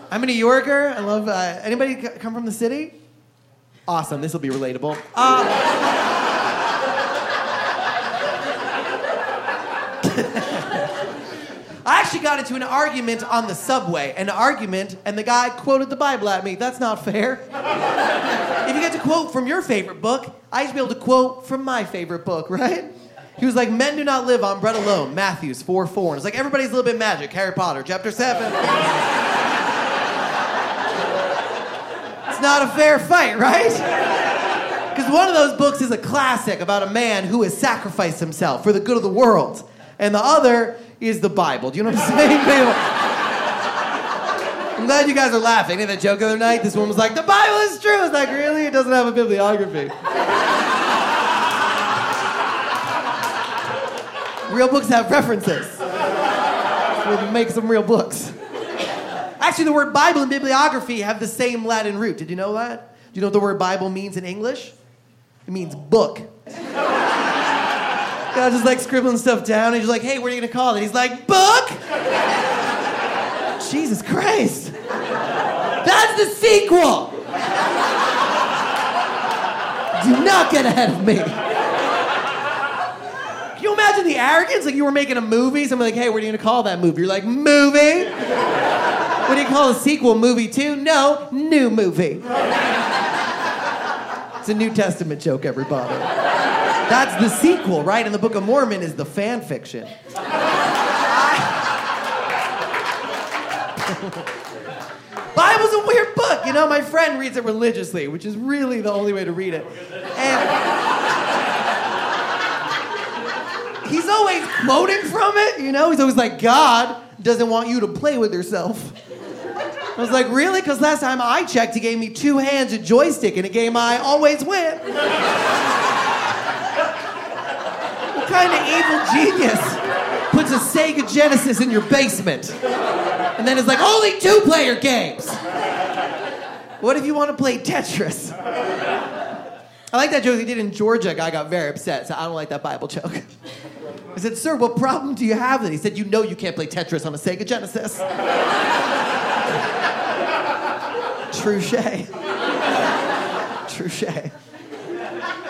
I'm a New Yorker. I love... anybody come from the city? Awesome. This will be relatable. I actually got into an argument on the subway. And the guy quoted the Bible at me. That's not fair. If you get to quote from your favorite book, I used to be able to quote from my favorite book, right? He was like, men do not live on bread alone. Matthews 4:4. And it's like, everybody's a little bit magic. Harry Potter, chapter 7. It's not a fair fight, right? Because one of those books is a classic about a man who has sacrificed himself for the good of the world. And the other is the Bible. Do you know what I'm saying? I'm glad you guys are laughing. I did that joke the other night. This woman was like, the Bible is true. It's like, really? It doesn't have a bibliography. Real books have references. We make some real books. Actually, the word Bible and bibliography have the same Latin root. Did you know that? Do you know what the word Bible means in English? It means book. Guy's just like scribbling stuff down. And he's like, hey, what are you going to call it? He's like, book? Jesus Christ. That's the sequel. Do not get ahead of me. Can you imagine the arrogance? Like you were making a movie. Someone like, hey, what are you going to call that movie? You're like, movie? What do you call a sequel? Movie 2? No, new movie. It's a New Testament joke, everybody. That's the sequel, right? And the Book of Mormon is the fan fiction. Bible's a weird book. You know, my friend reads it religiously, which is really the only way to read it. And he's always quoting from it, you know? He's always like, God doesn't want you to play with yourself. I was like, really? Because last time I checked, he gave me 2 hands, a joystick, in a game I always win. What kind of evil genius puts a Sega Genesis in your basement? And then it's like, only 2-player games. What if you want to play Tetris? I like that joke he did in Georgia. A guy got very upset, so I don't like that Bible joke. I said, sir, what problem do you have then? He said, you know you can't play Tetris on a Sega Genesis. Touché. Touché.